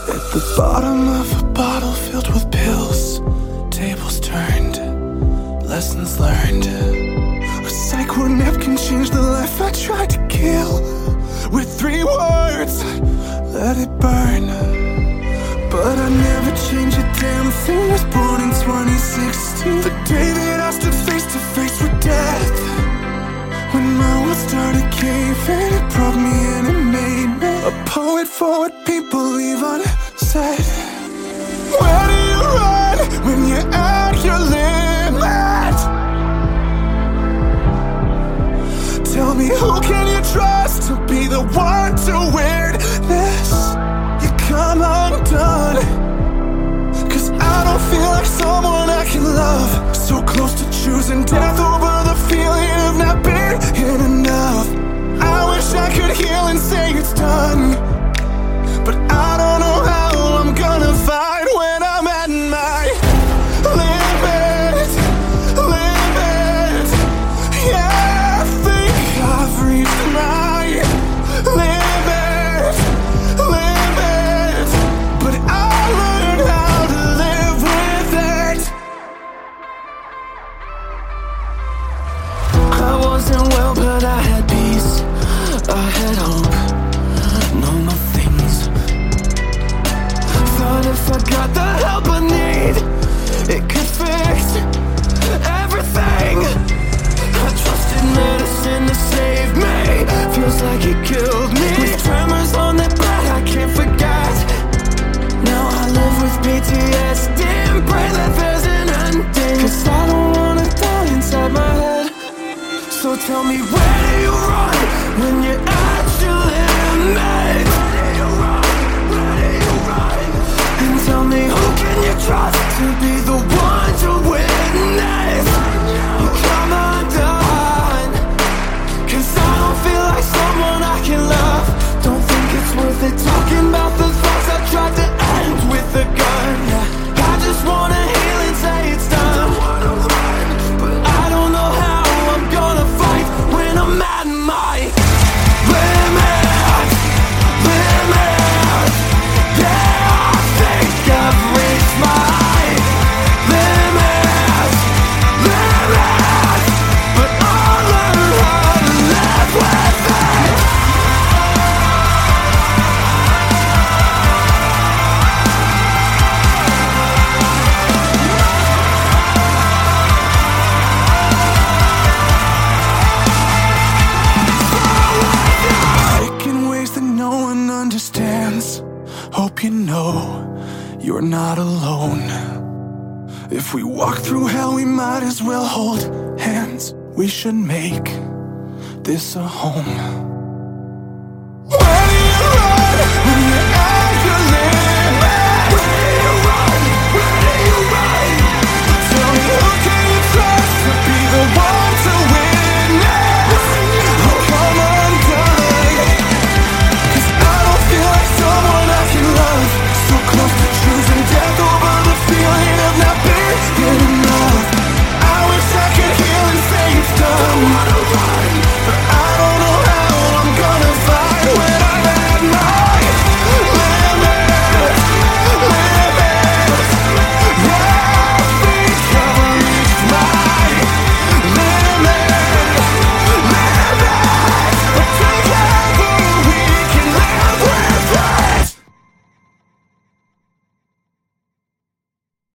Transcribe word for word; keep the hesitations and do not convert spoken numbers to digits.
At the bottom of a bottle filled with pills, tables turned, lessons learned. A psycho napkin changed the life I tried to kill. With three words, let it burn. But I never changed a damn thing. Was born in twenty sixteen, the day that I stood face to face with death. When my world started caving, it broke me and it made me a poet for what people leave unsaid. Where do you run when you're at your limit? Tell me, who can you trust to be the one to witness you come undone? Cause I don't feel like someone I can love. So close to choosing death over the feeling of not being enough. I wish I could heal and say it's done, but I don't know how I'm gonna fight when I'm at my limit, limit. Yeah, I think I've reached my limit, limit. But I learned how to live with it. I wasn't well, but I had peace, I had hope, normal things. Thought if I got the help I need, it could fix everything. I trusted medicine to save me, feels like it killed me. With tremors on the bed I can't forget. Now I live with P T S D and pray that there's an ending. Cause I don't wanna die inside my head. So tell me, where do you run when you're at your limit? Where do you run? Where do you run? And tell me, who can you trust to be the one to witness you come undone? Cause I don't feel like someone I can love. Don't think it's worth it talking about the thoughts I tried to end with a gun. I just wanna heal and say it's done, but I don't know how I'm gonna fight when I'm at my limit, limit. Yeah, I think I've reached my limit, limit. But I'll learn how to live with it. Sick in ways that no one understands. Hope you know you're not alone. If we walk through hell, we might as well hold hands. We should make this a home.